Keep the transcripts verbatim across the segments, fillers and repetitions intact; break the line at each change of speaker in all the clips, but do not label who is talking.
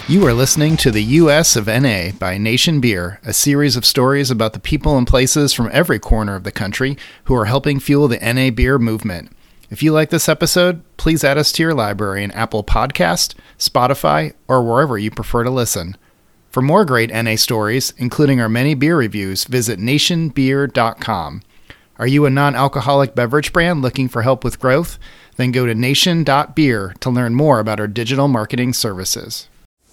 You are listening to the U S of N A by Nation Beer, a series of stories about the people and places from every corner of the country who are helping fuel the N A beer movement. If you like this episode, please add us to your library in Apple Podcast, Spotify, or wherever you prefer to listen. For more great N A stories, including our many beer reviews, visit nation beer dot com. Are you a non-alcoholic beverage brand looking for help with growth? Then go to nation dot beer to learn more about our digital marketing services.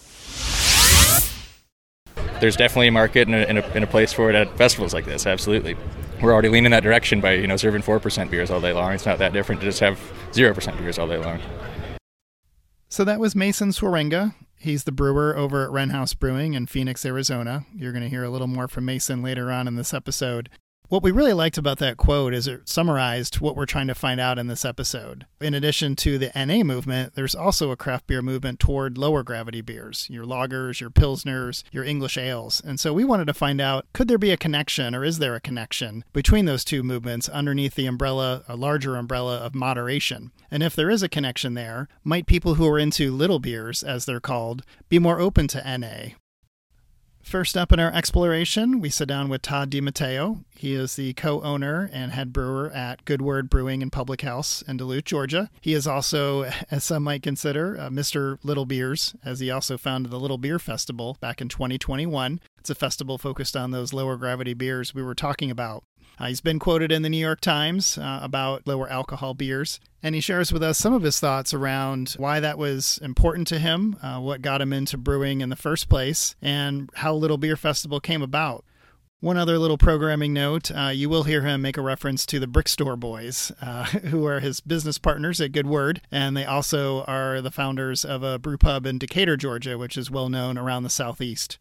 There's definitely a market and a, and, a, and a place for it at festivals like this, absolutely. We're already leaning that direction by, you know, serving four percent beers all day long. It's not that different to just have zero percent beers all day long.
So that was Mason Swarenga. He's the brewer over at Wren House Brewing in Phoenix, Arizona. You're going to hear a little more from Mason later on in this episode. What we really liked about that quote is it summarized what we're trying to find out in this episode. In addition to the N A movement, there's also a craft beer movement toward lower gravity beers, your lagers, your pilsners, your English ales. And so we wanted to find out, could there be a connection, or is there a connection between those two movements underneath the umbrella, a larger umbrella of moderation? And if there is a connection there, might people who are into little beers, as they're called, be more open to N A? First up in our exploration, we sit down with Todd DiMatteo. He is the co-owner and head brewer at Good Word Brewing and Public House in Duluth, Georgia. He is also, as some might consider, uh, Mister Little Beers, as he also founded the Little Beer Festival back in twenty twenty-one. It's a festival focused on those lower gravity beers we were talking about. Uh, he's been quoted in the New York Times uh, about lower alcohol beers, and he shares with us some of his thoughts around why that was important to him, uh, what got him into brewing in the first place, and how Little Beer Festival came about. One other little programming note, uh, you will hear him make a reference to the Brickstore Boys, uh, who are his business partners at Good Word, and they also are the founders of a brew pub in Decatur, Georgia, which is well known around the Southeast.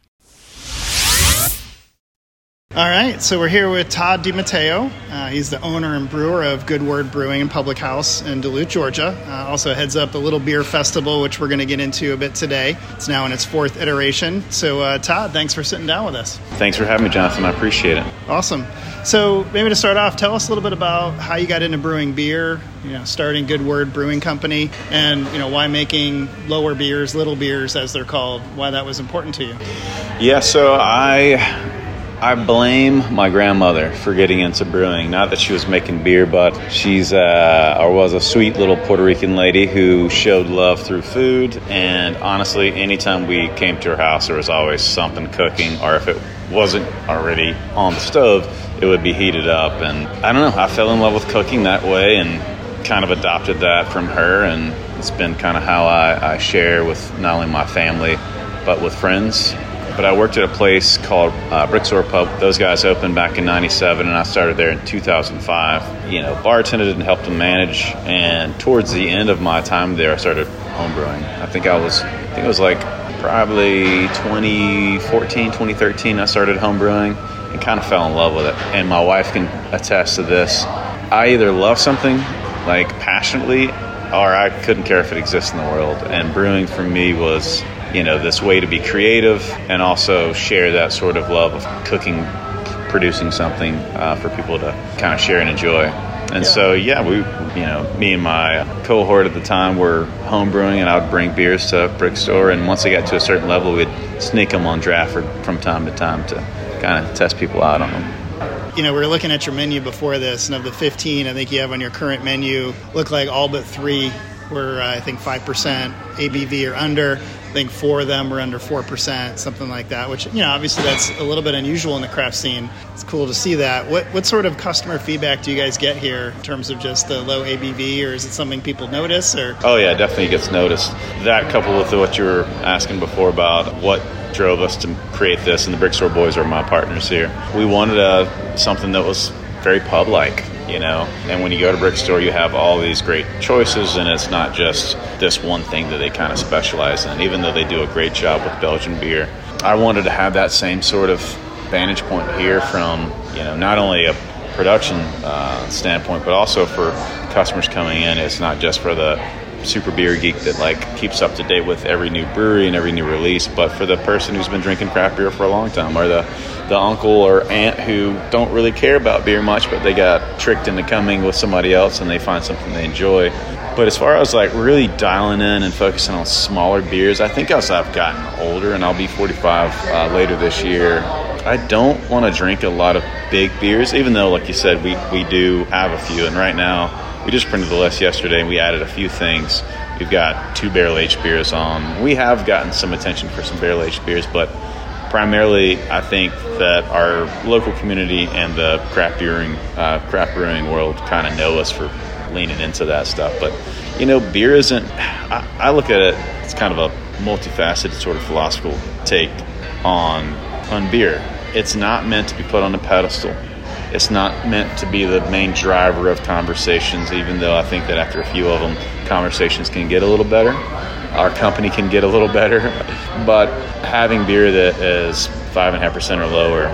All right, so we're here with Todd DiMatteo. Uh, he's the owner and brewer of Good Word Brewing and Public House in Duluth, Georgia. Uh, also heads up the Little Beer Festival, which we're going to get into a bit today. It's now in its fourth iteration. So, uh, Todd, thanks for sitting down with us.
Thanks for having me, Jonathan. I appreciate it.
Awesome. So maybe to start off, tell us a little bit about how you got into brewing beer, you know, starting Good Word Brewing Company, and, you know, why making lower beers, little beers, as they're called, why that was important to you.
Yeah, so I... I blame my grandmother for getting into brewing. Not that she was making beer, but she's uh, or was a sweet little Puerto Rican lady who showed love through food. And honestly, anytime we came to her house, there was always something cooking, or if it wasn't already on the stove, it would be heated up. And I don't know, I fell in love with cooking that way and kind of adopted that from her. And it's been kind of how I, I share with not only my family, but with friends. But I worked at a place called uh, Brickstore Pub. Those guys opened back in ninety-seven, and I started there in two thousand five. You know, bartended and helped them manage. And towards the end of my time there, I started homebrewing. I think I was, I think it was like probably twenty fourteen, twenty thirteen. I started homebrewing and kind of fell in love with it. And my wife can attest to this. I either love something like passionately, or I couldn't care if it exists in the world. And brewing for me was, you know, this way to be creative and also share that sort of love of cooking, producing something uh, for people to kind of share and enjoy. And yeah. so, yeah, we, you know, me and my cohort at the time were home brewing, and I would bring beers to Brickstore. And once they got to a certain level, we'd sneak them on draft from time to time to kind of test people out on them.
You know, we were looking at your menu before this, and of the fifteen I think you have on your current menu, look like all but three were, uh, I think, five percent A B V or under. I think four of them were under four percent, something like that, which, you know, obviously that's a little bit unusual in the craft scene. It's cool to see that. What what sort of customer feedback do you guys get here in terms of just the low A B V, or is it something people notice? Or
Oh, yeah, definitely gets noticed. That coupled with what you were asking before about what drove us to create this, and the Brickstore Boys are my partners here. We wanted a, something that was very pub-like, you know, and when you go to Brickstore, you have all these great choices, and it's not just this one thing that they kind of specialize in, even though they do a great job with Belgian beer. I wanted to have that same sort of vantage point here from, you know, not only a production uh, standpoint, but also for customers coming in. It's not just for the super beer geek that like keeps up to date with every new brewery and every new release, but for the person who's been drinking craft beer for a long time, or the the uncle or aunt who don't really care about beer much, but they got tricked into coming with somebody else and they find something they enjoy. But as far as like really dialing in and focusing on smaller beers, I think as I've gotten older, and I'll be forty-five uh, later this year, I don't want to drink a lot of big beers, even though, like you said, we, we do have a few. And right now, we just printed the list yesterday, and we added a few things. We've got two barrel-aged beers on. We have gotten some attention for some barrel-aged beers, but primarily, I think that our local community and the craft brewing, uh, craft brewing world kind of know us for leaning into that stuff. But, you know, beer isn't, I, I look at it, it's kind of a multifaceted sort of philosophical take on, on beer. It's not meant to be put on a pedestal. It's not meant to be the main driver of conversations, even though I think that after a few of them, conversations can get a little better. Our company can get a little better. But having beer that is five point five percent or lower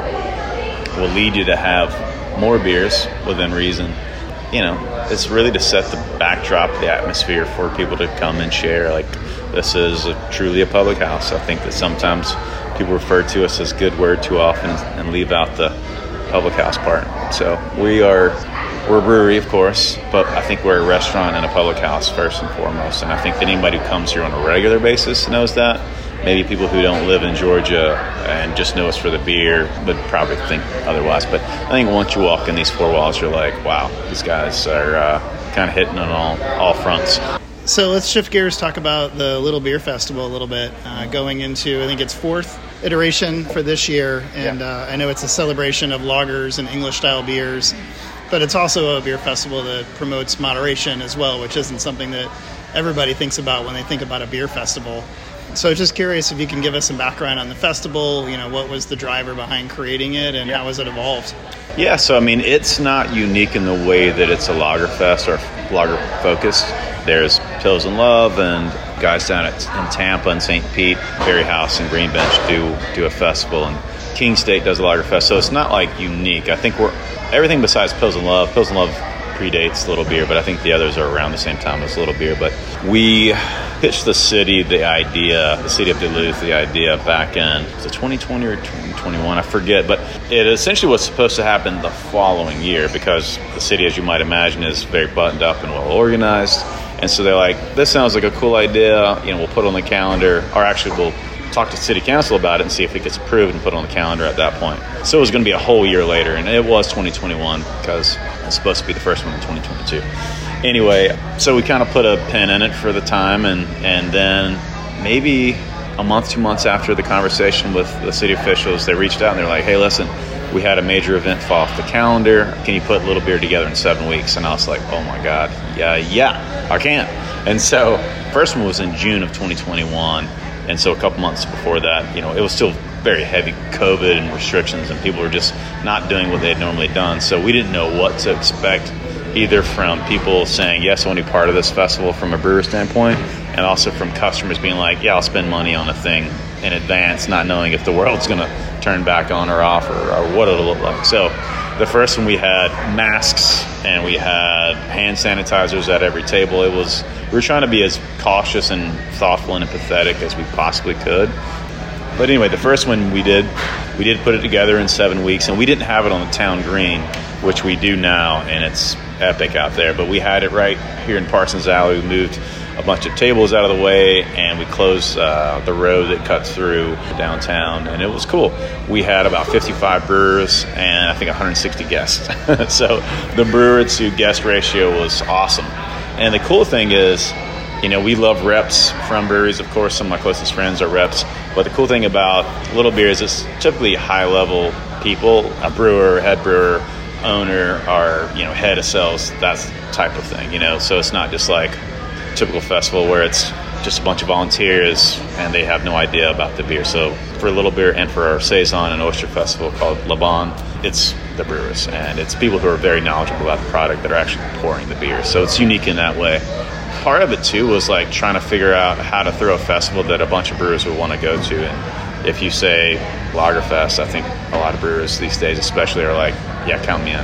will lead you to have more beers within reason. You know, it's really to set the backdrop, the atmosphere for people to come and share. Like, this is a, truly a public house. I think that sometimes people refer to us as good word too often and leave out the public house part. So we are, we're a brewery, of course, but I think we're a restaurant and a public house first and foremost. And I think that anybody who comes here on a regular basis knows that. Maybe people who don't live in Georgia and just know us for the beer would probably think otherwise. But I think once you walk in these four walls, you're like, wow, these guys are uh, kind of hitting on all, all fronts.
So let's shift gears, talk about the Little Beer Festival a little bit. Uh, going into, I think it's fourth iteration for this year. And yeah. uh, I know it's a celebration of lagers and English-style beers. But it's also a beer festival that promotes moderation as well, which isn't something that everybody thinks about when they think about a beer festival. So just curious if you can give us some background on the festival, you know, what was the driver behind creating it and yeah. how has it evolved?
Yeah, so I mean, it's not unique in the way that it's a lager fest or lager focused. There's Pills and Love and guys down at, in Tampa and Saint Pete, Berry House and Green Bench do do a festival, and King State does a lager fest. So it's not like unique. I think we're everything besides Pills and Love. Pills and Love predates Little Beer, but I think the others are around the same time as Little Beer. But we pitched the city the idea, the city of Duluth, the idea back in, was it twenty twenty or twenty twenty-one? I forget. But it essentially was supposed to happen the following year because the city, as you might imagine, is very buttoned up and well organized. And so they're like, this sounds like a cool idea. You know, we'll put it on the calendar, or actually we'll talk to city council about it and see if it gets approved and put it on the calendar at that point. So it was going to be a whole year later, and it was twenty twenty-one because it's supposed to be the first one in twenty twenty-two. Anyway, so we kind of put a pin in it for the time, and, and then maybe a month, two months after the conversation with the city officials, they reached out and they're like, hey, listen, we had a major event fall off the calendar. Can you put Little Beer together in seven weeks? And I was like, oh my God, yeah, yeah, I can. And so first one was in June of twenty twenty-one. And so a couple months before that, you know, it was still very heavy COVID and restrictions, and people were just not doing what they had normally done. So we didn't know what to expect, either from people saying, yes, I want to be part of this festival from a brewer standpoint, and also from customers being like, yeah, I'll spend money on a thing in advance, not knowing if the world's going to turn back on or off, or, or what it'll look like. So the first one, we had masks and we had hand sanitizers at every table. It was, we were trying to be as cautious and thoughtful and empathetic as we possibly could. But anyway, the first one we did, we did put it together in seven weeks, and we didn't have it on the town green, which we do now, and it's epic out there. But we had it right here in Parsons Alley. We moved a bunch of tables out of the way, and we closed uh, the road that cuts through downtown, and it was cool. We had about fifty-five brewers and I think one hundred sixty guests. So the brewer to guest ratio was awesome. And the cool thing is, you know, we love reps from breweries. Of course, some of my closest friends are reps. But the cool thing about Little Beer is it's typically high-level people, a brewer, head brewer, owner, or, you know, head of sales, that type of thing, you know. So it's not just like a typical festival where it's just a bunch of volunteers and they have no idea about the beer. So for Little Beer and for our Saison and Oyster Festival called Le Bon, it's the brewers, and it's people who are very knowledgeable about the product that are actually pouring the beer. So it's unique in that way. Part of it too was like trying to figure out how to throw a festival that a bunch of brewers would want to go to. And if you say Lagerfest, I think a lot of brewers these days especially are like, yeah, count me in.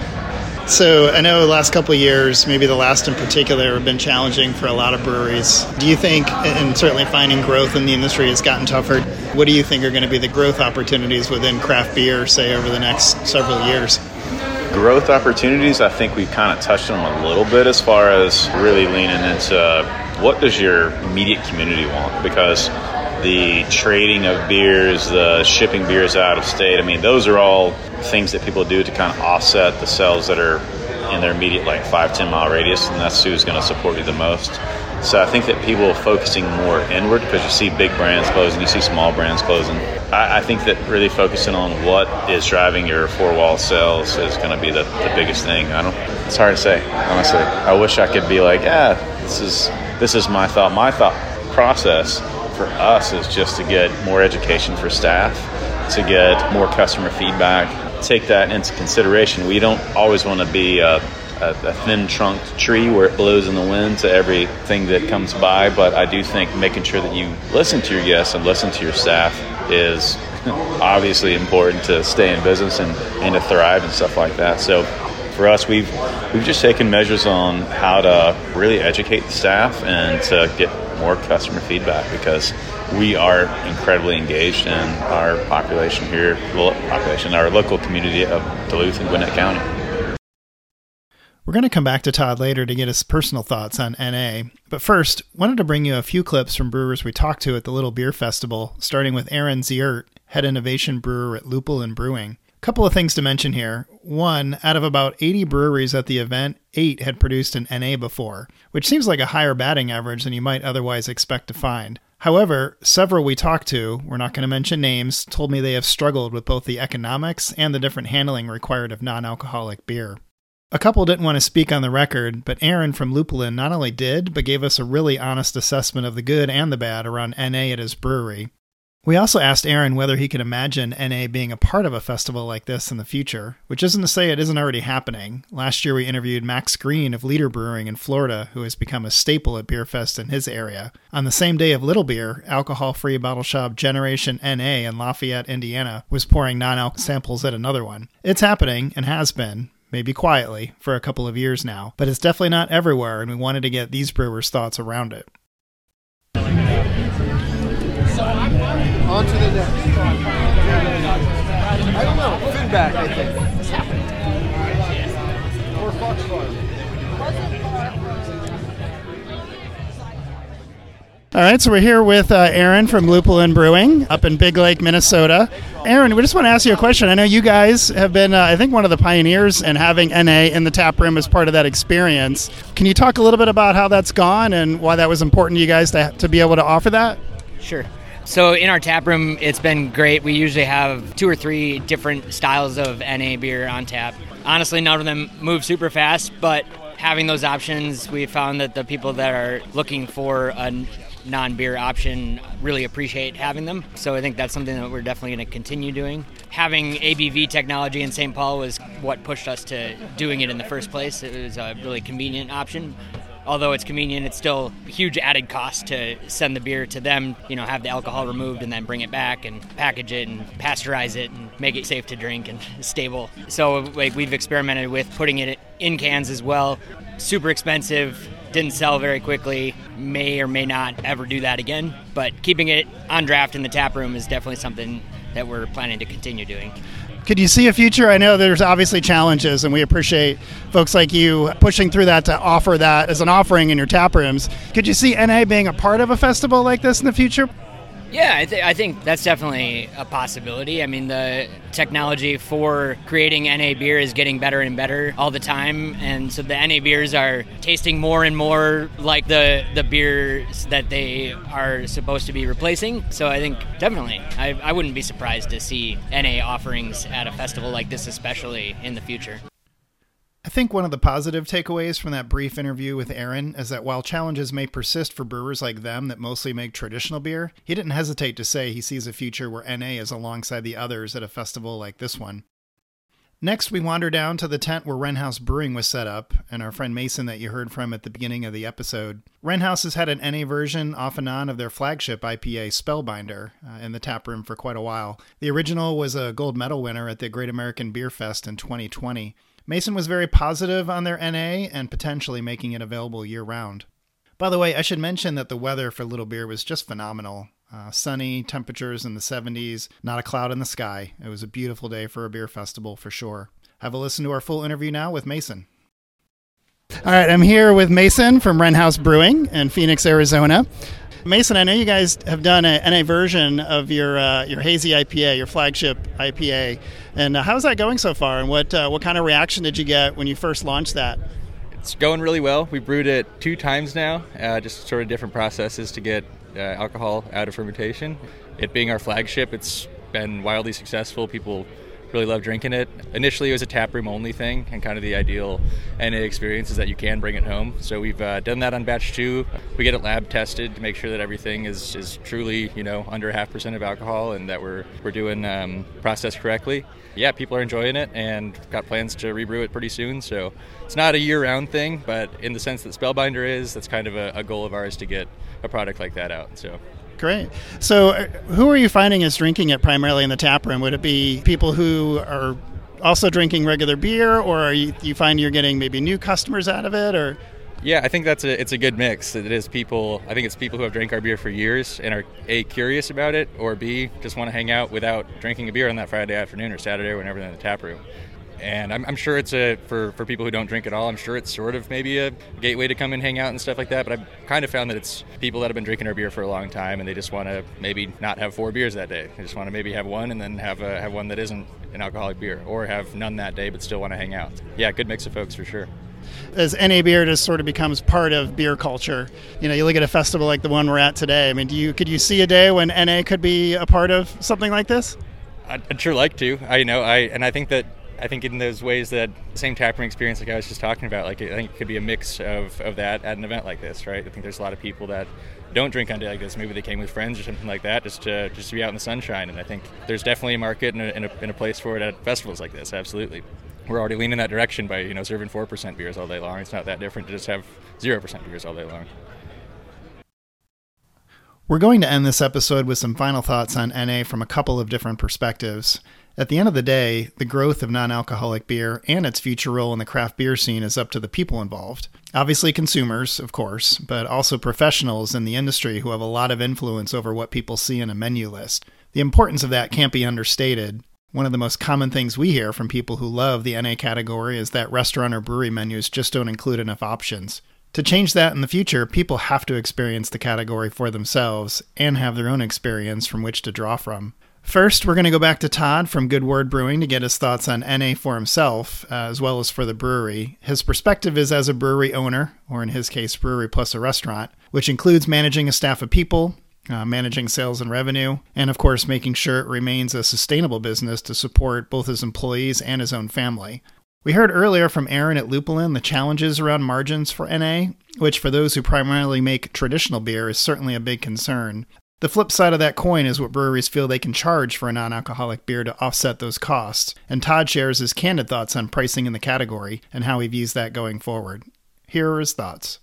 So I know the last couple of years, maybe the last in particular, have been challenging for a lot of breweries. Do you think, and certainly finding growth in the industry has gotten tougher, what do you think are going to be the growth opportunities within craft beer, say, over the next several years?
growth opportunities, I think we've kind of touched on a little bit as far as really leaning into what does your immediate community want? Because the trading of beers, the shipping beers out of state, I mean, those are all things that people do to kind of offset the sales that are in their immediate like five, ten mile radius, and that's who's going to support you the most. So I think that people are focusing more inward because you see big brands closing, you see small brands closing. I, I think that really focusing on what is driving your four-wall sales is going to be the, the biggest thing. I don't. It's hard to say, honestly. I wish I could be like, yeah, this is this is my thought. My thought process for us is just to get more education for staff, to get more customer feedback, take that into consideration. We don't always want to be a, a, a thin-trunked tree where it blows in the wind to everything that comes by, but I do think making sure that you listen to your guests and listen to your staff is obviously important to stay in business and, and to thrive and stuff like that. So for us, we've we've just taken measures on how to really educate the staff and to get more customer feedback, because we are incredibly engaged in our population here, population, our local community of Duluth and Gwinnett County.
We're going to come back to Todd later to get his personal thoughts on N A, but first, wanted to bring you a few clips from brewers we talked to at the Little Beer Festival, starting with Aaron Ziert, Head Innovation Brewer at Lupulin Brewing. Couple of things to mention here. One, out of about eighty breweries at the event, eight had produced an N A before, which seems like a higher batting average than you might otherwise expect to find. However, several we talked to, we're not going to mention names, told me they have struggled with both the economics and the different handling required of non-alcoholic beer. A couple didn't want to speak on the record, but Aaron from Lupulin not only did, but gave us a really honest assessment of the good and the bad around N A at his brewery. We also asked Aaron whether he could imagine N A being a part of a festival like this in the future, which isn't to say it isn't already happening. Last year we interviewed Max Green of Leader Brewing in Florida, who has become a staple at Beer Fest in his area. On the same day of Little Beer, alcohol-free bottle shop Generation N A in Lafayette, Indiana, was pouring non-alc samples at another one. It's happening, and has been, maybe quietly, for a couple of years now, but it's definitely not everywhere, and we wanted to get these brewers' thoughts around it.
On to the next. I don't know. Feedback, I think. What's happening? Or Fox Farm.
All right, so we're here with uh, Aaron from Lupulin Brewing up in Big Lake, Minnesota. Aaron, we just want to ask you a question. I know you guys have been, uh, I think, one of the pioneers in having N A in the tap room as part of that experience. Can you talk a little bit about how that's gone and why that was important to you guys to, to be able to offer that?
Sure. So in our tap room, it's been great. We usually have two or three different styles of N A beer on tap. Honestly, none of them move super fast, but having those options, we found that the people that are looking for a non-beer option really appreciate having them. So I think that's something that we're definitely going to continue doing. Having A B V technology in Saint Paul was what pushed us to doing it in the first place. It was a really convenient option. Although it's convenient, it's still a huge added cost to send the beer to them, you know, have the alcohol removed and then bring it back and package it and pasteurize it and make it safe to drink and stable. So like we've experimented with putting it in cans as well. Super expensive, didn't sell very quickly, may or may not ever do that again. But keeping it on draft in the tap room is definitely something that we're planning to continue doing.
Could you see a future? I know there's obviously challenges, and we appreciate folks like you pushing through that to offer that as an offering in your tap rooms. Could you see N A being a part of a festival like this in the future?
Yeah, I, th- I think that's definitely a possibility. I mean, the technology for creating N A beer is getting better and better all the time, and so the N A beers are tasting more and more like the, the beers that they are supposed to be replacing. So I think definitely, I, I wouldn't be surprised to see N A offerings at a festival like this, especially in the future.
I think one of the positive takeaways from that brief interview with Aaron is that while challenges may persist for brewers like them that mostly make traditional beer, he didn't hesitate to say he sees a future where N A is alongside the others at a festival like this one. Next, we wander down to the tent where Wren House Brewing was set up, and our friend Mason that you heard from at the beginning of the episode. Wren House has had an N A version off and on of their flagship I P A, Spellbinder, uh, in the tap room for quite a while. The original was a gold medal winner at the Great American Beer Fest in twenty twenty. Mason was very positive on their N A and potentially making it available year-round. By the way, I should mention that the weather for Little Beer was just phenomenal. Uh, sunny, temperatures in the seventies, not a cloud in the sky. It was a beautiful day for a beer festival for sure. Have a listen to our full interview now with Mason. All right, I'm here with Mason from Wren House Brewing in Phoenix, Arizona. Mason, I know you guys have done a N A version of your uh, your hazy I P A, your flagship I P A, and uh, how's that going so far? And what uh, what kind of reaction did you get when you first launched that?
It's going really well. We brewed it two times now, uh, just sort of different processes to get uh, alcohol out of fermentation. It being our flagship, it's been wildly successful. People really love drinking it. Initially, it was a taproom only thing, and kind of the ideal N A experience is that you can bring it home. So we've uh, done that on batch two. We get it lab tested to make sure that everything is, is truly, you know, under half percent of alcohol, and that we're we're doing um, process correctly. Yeah, people are enjoying it, and got plans to rebrew it pretty soon. So it's not a year-round thing, but in the sense that Spellbinder is, that's kind of a, a goal of ours to get a product like that out. So.
Great. So uh, who are you finding is drinking it primarily in the tap room? Would it be people who are also drinking regular beer, or are you, you find you're getting maybe new customers out of it? Or
Yeah, I think that's a it's a good mix. It is people, I think it's people who have drank our beer for years and are A, curious about it, or B, just want to hang out without drinking a beer on that Friday afternoon or Saturday or whenever they're in the tap room. And I'm, I'm sure it's a, for, for people who don't drink at all, I'm sure it's sort of maybe a gateway to come and hang out and stuff like that. But I've kind of found that it's people that have been drinking our beer for a long time, and they just want to maybe not have four beers that day. They just want to maybe have one and then have a, have one that isn't an alcoholic beer, or have none that day but still want to hang out. Yeah, good mix of folks for sure.
As N A beer just sort of becomes part of beer culture, you know, you look at a festival like the one we're at today. I mean, do you could you see a day when N A could be a part of something like this?
I'd, I'd sure like to. I know, I and I think that I think in those ways that same taproom experience like I was just talking about, like I think it could be a mix of, of that at an event like this, right? I think there's a lot of people that don't drink on a day like this. Maybe they came with friends or something like that, just to just to be out in the sunshine. And I think there's definitely a market and a, and a, and a place for it at festivals like this. Absolutely. We're already leaning that direction by, you know, serving four percent beers all day long. It's not that different to just have zero percent beers all day long.
We're going to end this episode with some final thoughts on N A from a couple of different perspectives. At the end of the day, the growth of non-alcoholic beer and its future role in the craft beer scene is up to the people involved. Obviously consumers, of course, but also professionals in the industry who have a lot of influence over what people see in a menu list. The importance of that can't be understated. One of the most common things we hear from people who love the N A category is that restaurant or brewery menus just don't include enough options. To change that in the future, people have to experience the category for themselves and have their own experience from which to draw from. First, we're going to go back to Todd from Good Word Brewing to get his thoughts on N A for himself, uh, as well as for the brewery. His perspective is as a brewery owner, or in his case, brewery plus a restaurant, which includes managing a staff of people, uh, managing sales and revenue, and of course, making sure it remains a sustainable business to support both his employees and his own family. We heard earlier from Aaron at Lupulin the challenges around margins for N A, which for those who primarily make traditional beer is certainly a big concern. The flip side of that coin is what breweries feel they can charge for a non-alcoholic beer to offset those costs, and Todd shares his candid thoughts on pricing in the category and how he views that going forward. Here are his thoughts.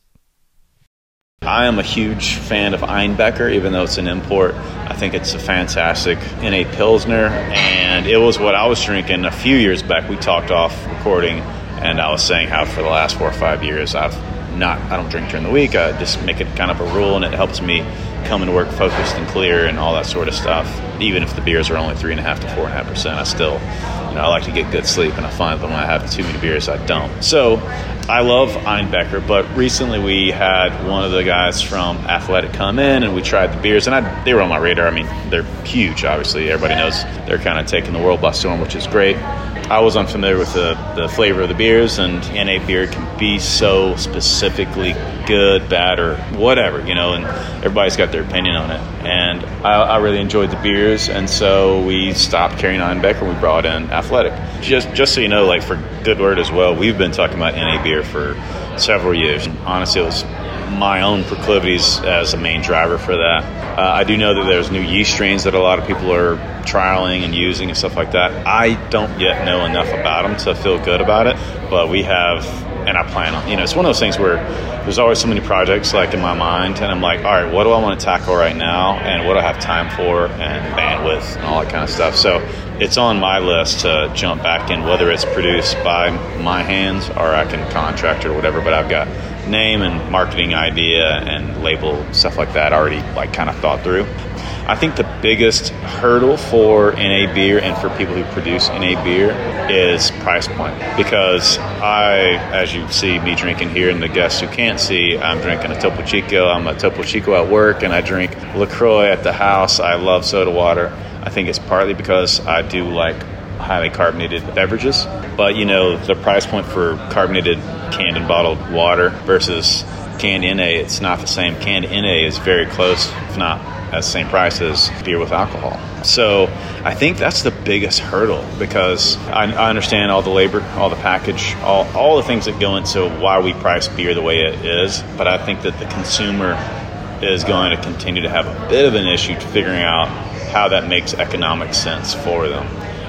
I am a huge fan of Einbecker, even though it's an import. I think it's a fantastic N A Pilsner, and it was what I was drinking a few years back. We talked off recording, and I was saying how for the last four or five years I've not, I don't drink during the week. I just make it kind of a rule, and it helps me come into work focused and clear and all that sort of stuff. Even if the beers are only three and a half to four and a half percent, I still, you know, I like to get good sleep, and I find that when I have too many beers, I don't. So I love Einbecker, but recently we had one of the guys from Athletic come in, and we tried the beers, and I, they were on my radar. I mean, they're huge, obviously. Everybody knows they're kind of taking the world by storm, which is great. I was unfamiliar with the, the flavor of the beers, and N A beer can be so specifically good, bad, or whatever, you know, and everybody's got their opinion on it. And I, I really enjoyed the beers, and so we stopped carrying Einbecker and we brought in Athletic. Just just so you know, like for Good Word as well, we've been talking about N A beer for several years. And honestly, it was my own proclivities as a main driver for that. Uh, I do know that there's new yeast strains that a lot of people are trialing and using and stuff like that. I don't yet know enough about them to feel good about it, but we have, and I plan on, you know, it's one of those things where there's always so many projects like in my mind, and I'm like, all right, what do I want to tackle right now, and what do I have time for, and bandwidth, and all that kind of stuff. So it's on my list to jump back in, whether it's produced by my hands or I can contract or whatever, but I've got name and marketing idea and label, stuff like that already like kind of thought through. I think the biggest hurdle for N A beer and for people who produce N A beer is price point. Because I, as you see me drinking here and the guests who can't see, I'm drinking a Topo Chico. I'm a Topo Chico at work, and I drink LaCroix at the house. I love soda water. I think it's partly because I do like highly carbonated beverages. But, you know, the price point for carbonated canned and bottled water versus canned N A, it's not the same. Canned N A is very close, if not at the same price as beer with alcohol. So I think that's the biggest hurdle, because I, I understand all the labor, all the package, all, all the things that go into why we price beer the way it is. But I think that the consumer is going to continue to have a bit of an issue to figuring out how that makes economic sense for them.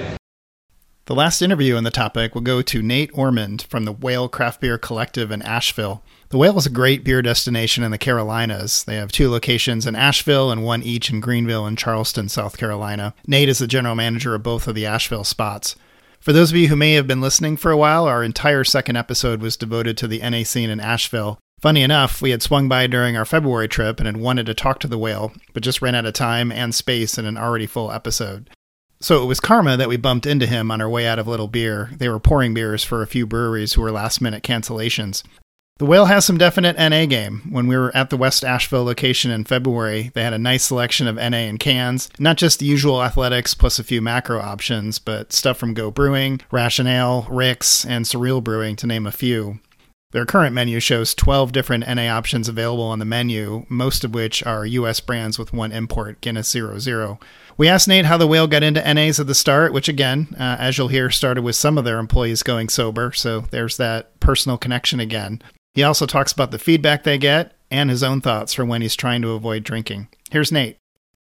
The last interview on the topic will go to Nate Ormond from the Whale Craft Beer Collective in Asheville. The Whale is a great beer destination in the Carolinas. They have two locations in Asheville and one each in Greenville and Charleston, South Carolina. Nate is the general manager of both of the Asheville spots. For those of you who may have been listening for a while, our entire second episode was devoted to the N A scene in Asheville. Funny enough, we had swung by during our February trip and had wanted to talk to the Whale, but just ran out of time and space in an already full episode. So it was karma that we bumped into him on our way out of Little Beer. They were pouring beers for a few breweries who were last-minute cancellations. The Whale has some definite N A game. When we were at the West Asheville location in February, they had a nice selection of N A in cans. Not just the usual athletics plus a few macro options, but stuff from Go Brewing, Rationale, Rick's, and Surreal Brewing, to name a few. Their current menu shows twelve different N A options available on the menu, most of which are U S brands with one import, Guinness zero zero. We asked Nate how the Whale got into N As at the start, which again, uh, as you'll hear, started with some of their employees going sober, so there's that personal connection again. He also talks about the feedback they get and his own thoughts for when he's trying to avoid drinking. Here's Nate.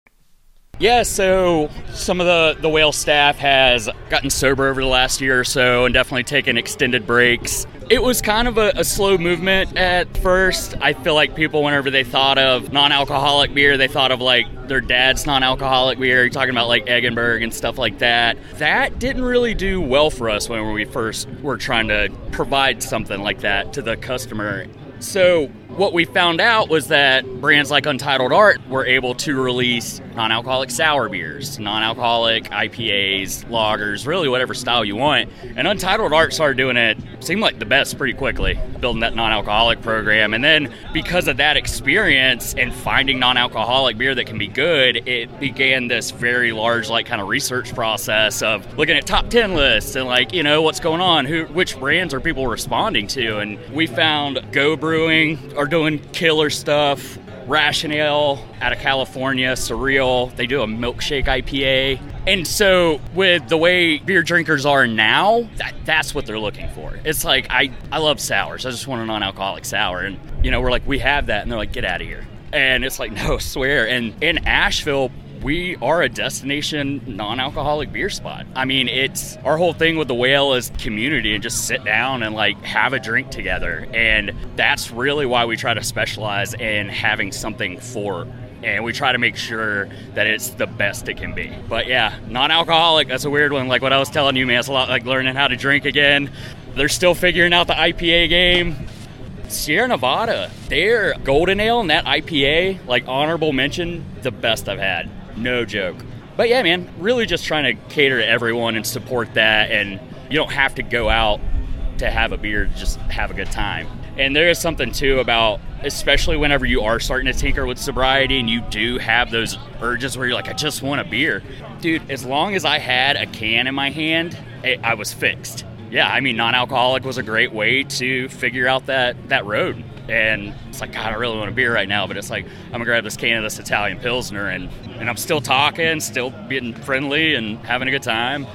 Yeah, so some of the, the Whale staff has gotten sober over the last year or so and definitely taken extended breaks. It was kind of a, a slow movement at first. I feel like people, whenever they thought of non-alcoholic beer, they thought of like their dad's non-alcoholic beer. You're talking about like Eggenberg and stuff like that. That didn't really do well for us when we first were trying to provide something like that to the customer. So what we found out was that brands like Untitled Art were able to release non-alcoholic sour beers, non-alcoholic I P As, lagers, really whatever style you want. And Untitled Art started doing it, seemed like the best pretty quickly, building that non-alcoholic program. And then because of that experience and finding non-alcoholic beer that can be good, it began this very large like kind of research process of looking at top ten lists and like, you know, what's going on, who, which brands are people responding to. And we found Go Brewing are doing killer stuff. Rationale out of California, Surreal, they do a milkshake I P A. And so with the way beer drinkers are now, that, that's what they're looking for. It's like, I, I love sours. I just want a non-alcoholic sour. And, you know, we're like, we have that. And they're like, get out of here. And it's like, no, swear. And in Asheville, we are a destination non-alcoholic beer spot. I mean, it's our whole thing with the Whale is community and just sit down and like have a drink together. And that's really why we try to specialize in having something for, and we try to make sure that it's the best it can be. But yeah, non-alcoholic, that's a weird one. Like what I was telling you, man, it's a lot like learning how to drink again. They're still figuring out the I P A game. Sierra Nevada, their Golden Ale and that I P A, like honorable mention, the best I've had. No joke. But yeah, man, really just trying to cater to everyone and support that. And you don't have to go out to have a beer, just have a good time. And there is something too about, especially whenever you are starting to tinker with sobriety and you do have those urges where you're like, I just want a beer. Dude, as long as I had a can in my hand, it, I was fixed. Yeah, I mean, non-alcoholic was a great way to figure out that, that road. And it's like, God, I really want a beer right now. But it's like, I'm going to grab this can of this Italian Pilsner. And, and I'm still talking, still being friendly and having a good time.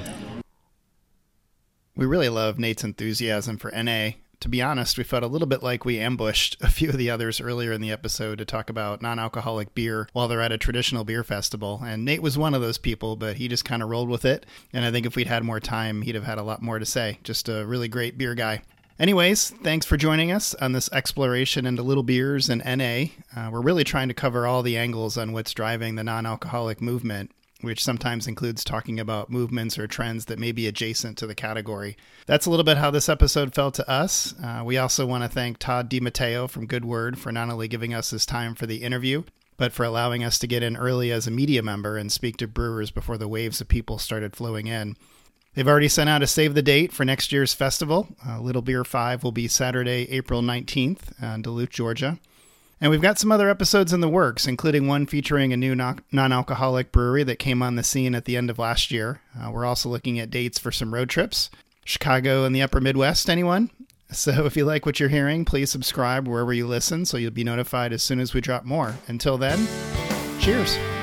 We really love Nate's enthusiasm for N A. To be honest, we felt a little bit like we ambushed a few of the others earlier in the episode to talk about non-alcoholic beer while they're at a traditional beer festival. And Nate was one of those people, but he just kind of rolled with it. And I think if we'd had more time, he'd have had a lot more to say. Just a really great beer guy. Anyways, thanks for joining us on this exploration into little beers and N A. Uh, we're really trying to cover all the angles on what's driving the non-alcoholic movement, which sometimes includes talking about movements or trends that may be adjacent to the category. That's a little bit how this episode felt to us. Uh, we also want to thank Todd DiMatteo from Good Word for not only giving us his time for the interview, but for allowing us to get in early as a media member and speak to brewers before the waves of people started flowing in. They've already sent out a save the date for next year's festival. Uh, Little Beer five will be Saturday, April nineteenth in Duluth, Georgia. And we've got some other episodes in the works, including one featuring a new non-alcoholic brewery that came on the scene at the end of last year. Uh, we're also looking at dates for some road trips. Chicago and the upper Midwest, anyone? So if you like what you're hearing, please subscribe wherever you listen so you'll be notified as soon as we drop more. Until then, cheers.